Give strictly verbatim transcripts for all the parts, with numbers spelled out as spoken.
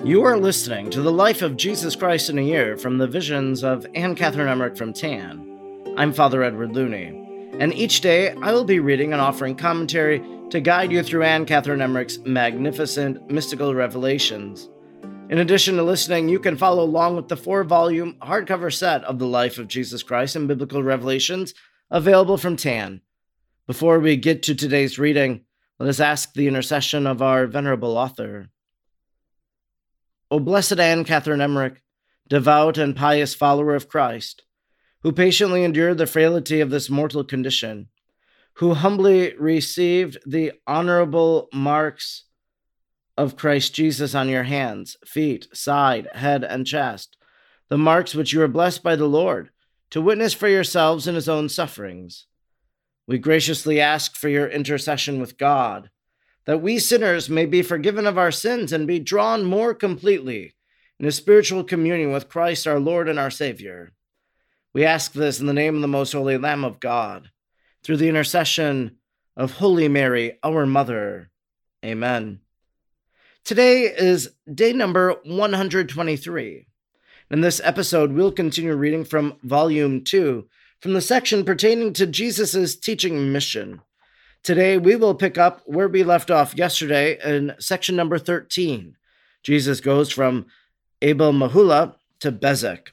You are listening to The Life of Jesus Christ in a Year from the Visions of Anne Catherine Emmerich from Tan. I'm Father Edward Looney, and each day I will be reading and offering commentary to guide you through Anne Catherine Emmerich's magnificent mystical revelations. In addition to listening, you can follow along with the four-volume hardcover set of The Life of Jesus Christ and Biblical Revelations available from Tan. Before we get to today's reading, let us ask the intercession of our venerable author. O blessed Anne Catherine Emmerich, devout and pious follower of Christ, who patiently endured the frailty of this mortal condition, who humbly received the honorable marks of Christ Jesus on your hands, feet, side, head, and chest, the marks which you are blessed by the Lord, to witness for yourselves in his own sufferings. We graciously ask for your intercession with God, that we sinners may be forgiven of our sins and be drawn more completely in a spiritual communion with Christ our Lord and our Savior. We ask this in the name of the most holy Lamb of God, through the intercession of Holy Mary, our Mother. Amen. Today is day number one hundred twenty-three. In this episode, we'll continue reading from Volume two, from the section pertaining to Jesus' teaching mission. Today, we will pick up where we left off yesterday in section number thirteen. Jesus goes from Abel Meholah to Bezek.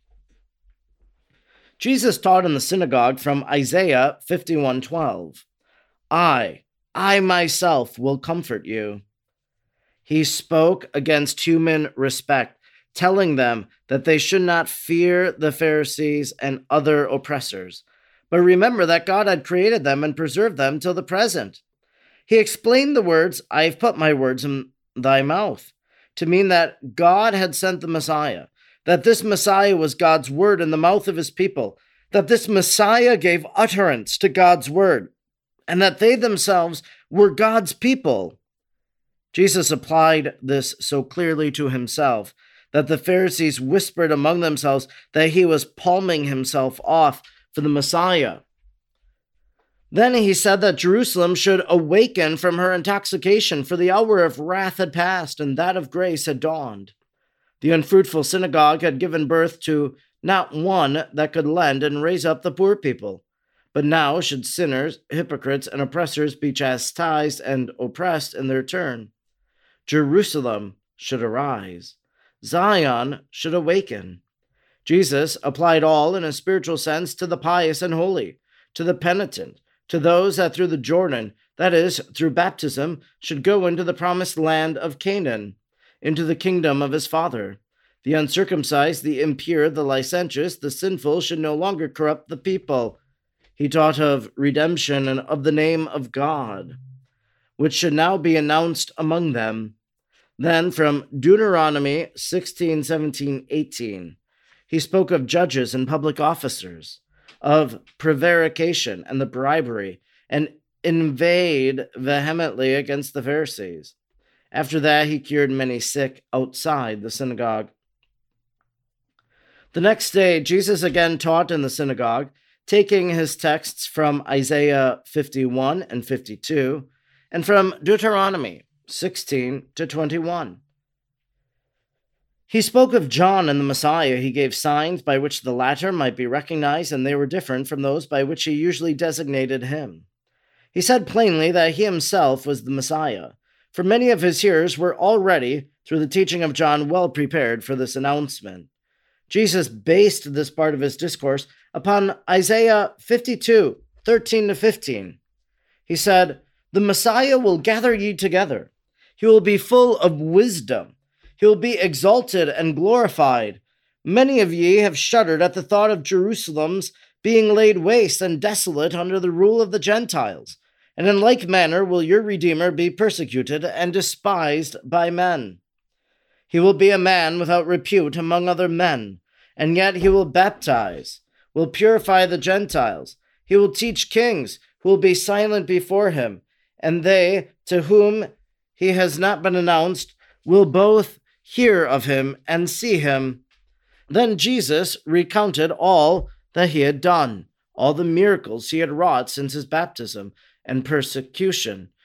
Jesus taught in the synagogue from Isaiah fifty-one twelve. I, I myself will comfort you. He spoke against human respect, telling them that they should not fear the Pharisees and other oppressors, but remember that God had created them and preserved them till the present. He explained the words, I have put my words in thy mouth, to mean that God had sent the Messiah, that this Messiah was God's word in the mouth of his people, that this Messiah gave utterance to God's word, and that they themselves were God's people. Jesus applied this so clearly to himself that the Pharisees whispered among themselves that he was palming himself off for the Messiah. Then he said that Jerusalem should awaken from her intoxication, for the hour of wrath had passed, and that of grace had dawned. The unfruitful synagogue had given birth to not one that could lend and raise up the poor people. But now should sinners, hypocrites, and oppressors be chastised and oppressed in their turn. Jerusalem should arise. Zion should awaken. Jesus applied all in a spiritual sense to the pious and holy, to the penitent, to those that through the Jordan, that is, through baptism, should go into the promised land of Canaan, into the kingdom of his Father. The uncircumcised, the impure, the licentious, the sinful should no longer corrupt the people. He taught of redemption and of the name of God, which should now be announced among them. Then from Deuteronomy sixteen, seventeen, eighteen, he spoke of judges and public officers, of prevarication and the bribery, and inveighed vehemently against the Pharisees. After that, he cured many sick outside the synagogue. The next day, Jesus again taught in the synagogue, taking his texts from Isaiah fifty-one and fifty-two, and from Deuteronomy sixteen to twenty-one. He spoke of John and the Messiah. He gave signs by which the latter might be recognized, and they were different from those by which he usually designated him. He said plainly that he himself was the Messiah, for many of his hearers were already, through the teaching of John, well prepared for this announcement. Jesus based this part of his discourse upon Isaiah fifty-two, thirteen to fifteen. He said, The Messiah will gather ye together. He will be full of wisdom. He will be exalted and glorified. Many of ye have shuddered at the thought of Jerusalem's being laid waste and desolate under the rule of the Gentiles. And in like manner will your Redeemer be persecuted and despised by men. He will be a man without repute among other men, and yet he will baptize, will purify the Gentiles. He will teach kings who will be silent before him, and they to whom he has not been announced will both hear of him and see him. Then Jesus recounted all that he had done, all the miracles he had wrought since his baptism and persecution,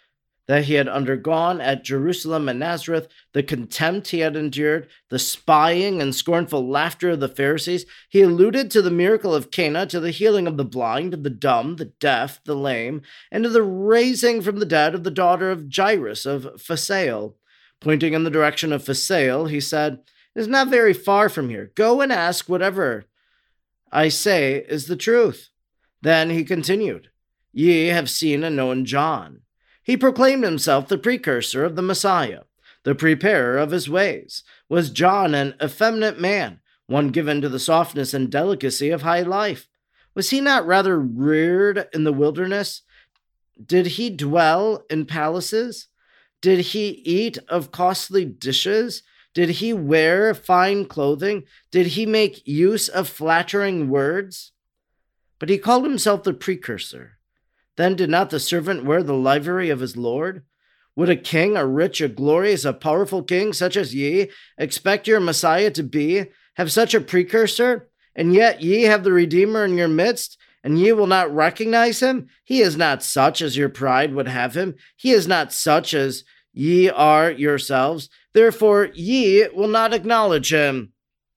that he had undergone at Jerusalem and Nazareth, the contempt he had endured, the spying and scornful laughter of the Pharisees. He alluded to the miracle of Cana, to the healing of the blind, the dumb, the deaf, the lame, and to the raising from the dead of the daughter of Jairus of Phasael. Pointing in the direction of Phasael, he said, "It is not very far from here. Go and ask whatever I say is the truth." Then he continued, "Ye have seen and known John. He proclaimed himself the precursor of the Messiah, the preparer of his ways. Was John an effeminate man, one given to the softness and delicacy of high life? Was he not rather reared in the wilderness? Did he dwell in palaces? Did he eat of costly dishes? Did he wear fine clothing? Did he make use of flattering words? But he called himself the precursor. Then did not the servant wear the livery of his Lord? Would a king, a rich, a glorious, a powerful king, such as ye, expect your Messiah to be, have such a precursor? And yet ye have the Redeemer in your midst, and ye will not recognize him? He is not such as your pride would have him. He is not such as ye are yourselves. Therefore ye will not acknowledge him."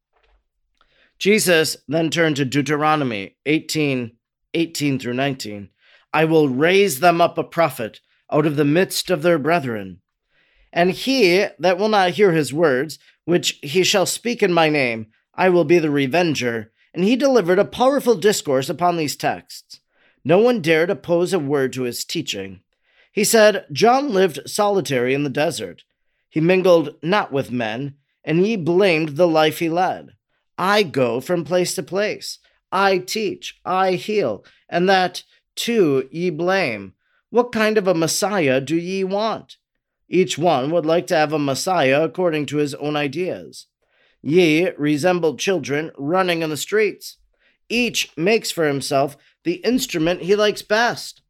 Jesus then turned to Deuteronomy eighteen, eighteen through nineteen. "I will raise them up a prophet out of the midst of their brethren. And he that will not hear his words, which he shall speak in my name, I will be the revenger." And he delivered a powerful discourse upon these texts. No one dared oppose a word to his teaching. He said, "John lived solitary in the desert. He mingled not with men, and ye blamed the life he led. I go from place to place. I teach, I heal, and that too ye blame. What kind of a Messiah do ye want?" Each one would like to have a Messiah according to his own ideas. Ye resemble children running in the streets. Each makes for himself the instrument he likes best.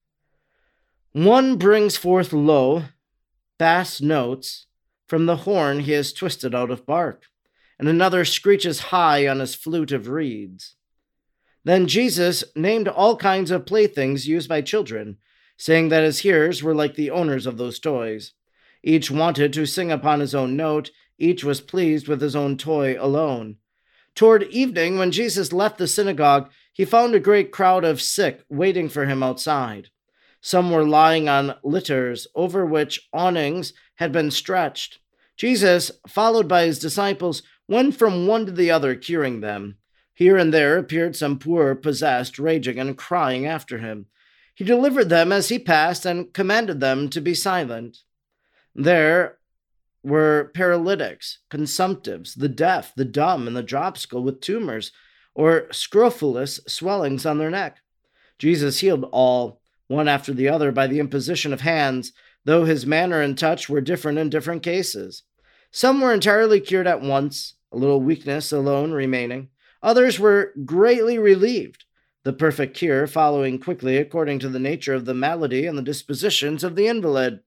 One brings forth low, bass notes from the horn he has twisted out of bark, and another screeches high on his flute of reeds. Then Jesus named all kinds of playthings used by children, saying that his hearers were like the owners of those toys. Each wanted to sing upon his own note. Each was pleased with his own toy alone. Toward evening, when Jesus left the synagogue, he found a great crowd of sick waiting for him outside. Some were lying on litters over which awnings had been stretched. Jesus, followed by his disciples, went from one to the other, curing them. Here and there appeared some poor, possessed, raging and crying after him. He delivered them as he passed and commanded them to be silent. There were paralytics, consumptives, the deaf, the dumb, and the dropsical with tumors or scrofulous swellings on their neck. Jesus healed all, one after the other, by the imposition of hands, though his manner and touch were different in different cases. Some were entirely cured at once, a little weakness alone remaining. Others were greatly relieved, the perfect cure following quickly according to the nature of the malady and the dispositions of the invalid.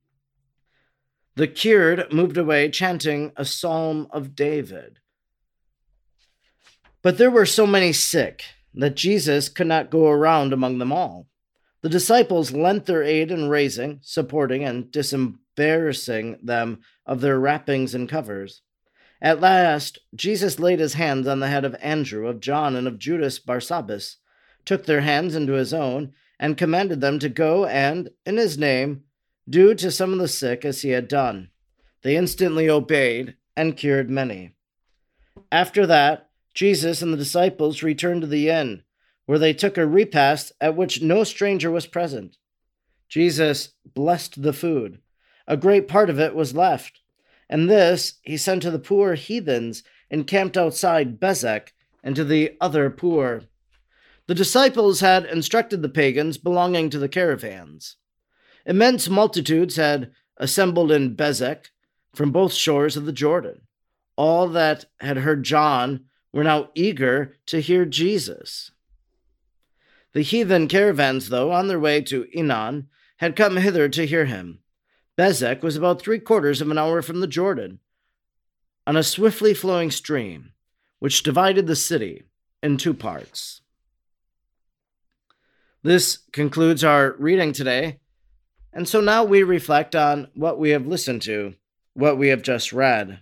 The cured moved away, chanting a psalm of David. But there were so many sick that Jesus could not go around among them all. The disciples lent their aid in raising, supporting, and disembarrassing them of their wrappings and covers. At last, Jesus laid his hands on the head of Andrew, of John, and of Judas Barsabbas, took their hands into his own, and commanded them to go and, in his name, do to some of the sick as he had done. They instantly obeyed and cured many. After that, Jesus and the disciples returned to the inn, where they took a repast at which no stranger was present. Jesus blessed the food. A great part of it was left, and this he sent to the poor heathens encamped outside Bezek and to the other poor. The disciples had instructed the pagans belonging to the caravans. Immense multitudes had assembled in Bezek from both shores of the Jordan. All that had heard John were now eager to hear Jesus. The heathen caravans, though, on their way to Enon, had come hither to hear him. Bezek was about three quarters of an hour from the Jordan, on a swiftly flowing stream, which divided the city in two parts. This concludes our reading today And so now we reflect on what we have listened to, what we have just read.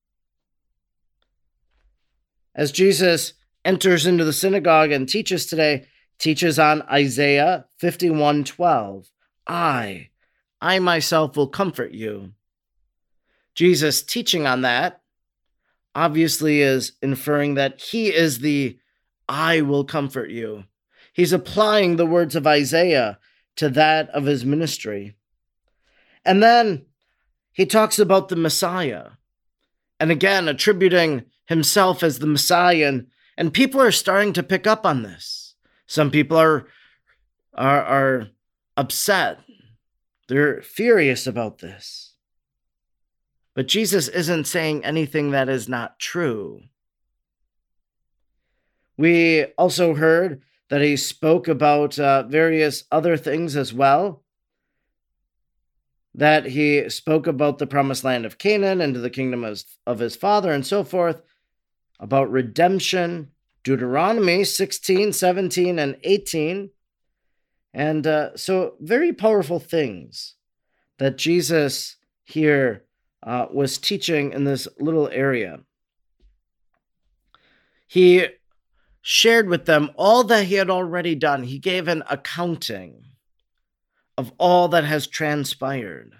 As Jesus enters into the synagogue and teaches today, teaches on Isaiah fifty-one twelve. I, I myself will comfort you. Jesus teaching on that obviously is inferring that he is the I will comfort you. He's applying the words of Isaiah to that of his ministry. And then he talks about the Messiah, and again attributing himself as the Messiah, and, and people are starting to pick up on this. Some people are, are, are upset. They're furious about this. But Jesus isn't saying anything that is not true. We also heard that he spoke about uh, various other things as well. That he spoke about the promised land of Canaan and to the kingdom of, of his father and so forth, about redemption, Deuteronomy sixteen, seventeen, and eighteen. And uh, so very powerful things that Jesus here uh, was teaching in this little area. He shared with them all that he had already done. He gave an accounting of all that has transpired.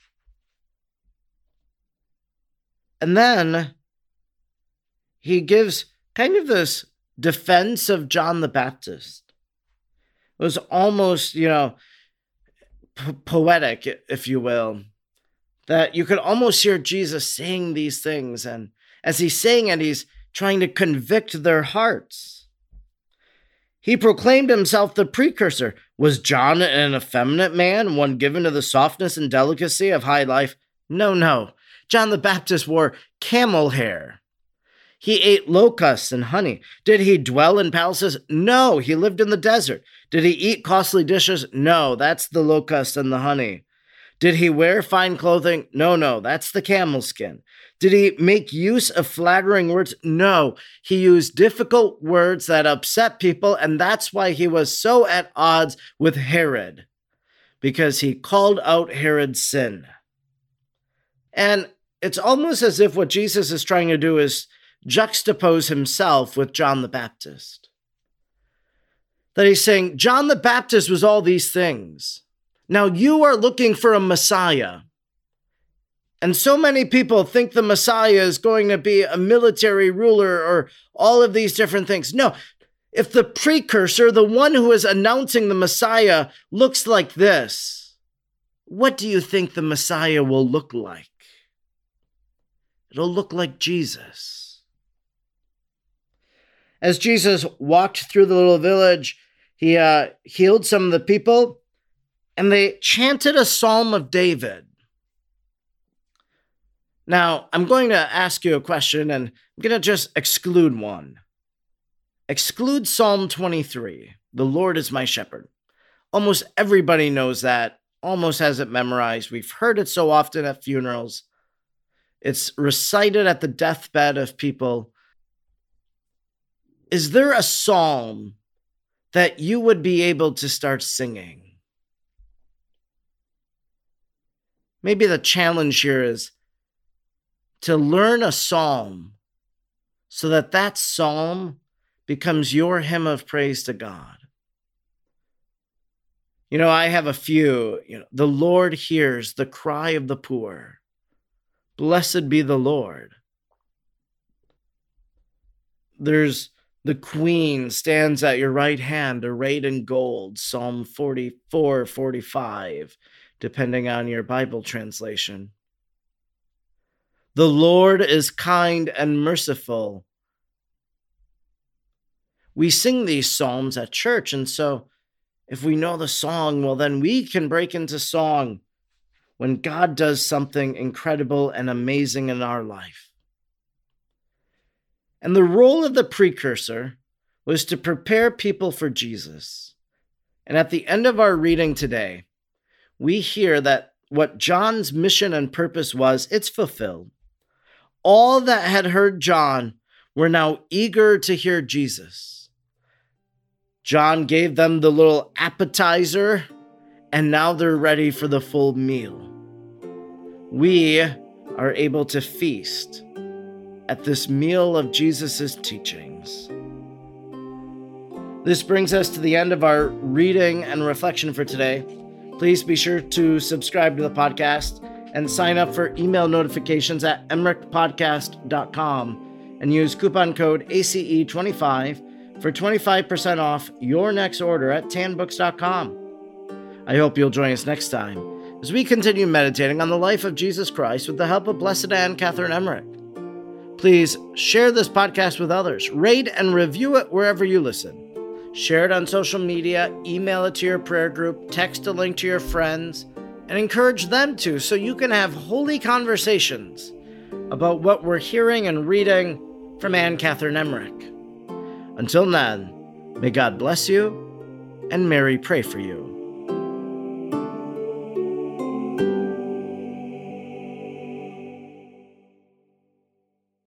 And then he gives kind of this defense of John the Baptist. It was almost, you know, po- poetic, if you will, that you could almost hear Jesus saying these things. And as he's saying it, he's trying to convict their hearts. He proclaimed himself the precursor. Was John an effeminate man, one given to the softness and delicacy of high life? No, no. John the Baptist wore camel hair. He ate locusts and honey. Did he dwell in palaces? No, he lived in the desert. Did he eat costly dishes? No, that's the locust and the honey. Did he wear fine clothing? No, no, that's the camel skin. Did he make use of flattering words? No, he used difficult words that upset people, and that's why he was so at odds with Herod, because he called out Herod's sin. And it's almost as if what Jesus is trying to do is juxtapose himself with John the Baptist. That he's saying, John the Baptist was all these things. Now you are looking for a Messiah. And so many people think the Messiah is going to be a military ruler or all of these different things. No, if the precursor, the one who is announcing the Messiah, looks like this, what do you think the Messiah will look like? It'll look like Jesus. As Jesus walked through the little village, he uh, healed some of the people, and they chanted a psalm of David. Now, I'm going to ask you a question, and I'm going to just exclude one. Exclude Psalm twenty-three, the Lord is my shepherd. Almost everybody knows that, almost has it memorized. We've heard it so often at funerals. It's recited at the deathbed of people. Is there a psalm that you would be able to start singing? Maybe the challenge here is to learn a psalm so that that psalm becomes your hymn of praise to God. You know, I have a few. You know, the Lord hears the cry of the poor. Blessed be the Lord. There's the Queen stands at your right hand, arrayed in gold, Psalm forty-four, forty-five, depending on your Bible translation. The Lord is kind and merciful. We sing these psalms at church, and so if we know the song, well, then we can break into song when God does something incredible and amazing in our life. And the role of the precursor was to prepare people for Jesus. And at the end of our reading today, we hear that what John's mission and purpose was, it's fulfilled. All that had heard John were now eager to hear Jesus. John gave them the little appetizer, and now they're ready for the full meal. We are able to feast at this meal of Jesus' teachings. This brings us to the end of our reading and reflection for today. Please be sure to subscribe to the podcast and sign up for email notifications at emmerich podcast dot com and use coupon code A C E twenty-five for twenty-five percent off your next order at tan books dot com. I hope you'll join us next time as we continue meditating on the life of Jesus Christ with the help of Blessed Anne Catherine Emmerich. Please share this podcast with others, rate and review it wherever you listen. Share it on social media, email it to your prayer group, text a link to your friends, and encourage them to so you can have holy conversations about what we're hearing and reading from Anne Catherine Emmerich. Until then, may God bless you and Mary pray for you.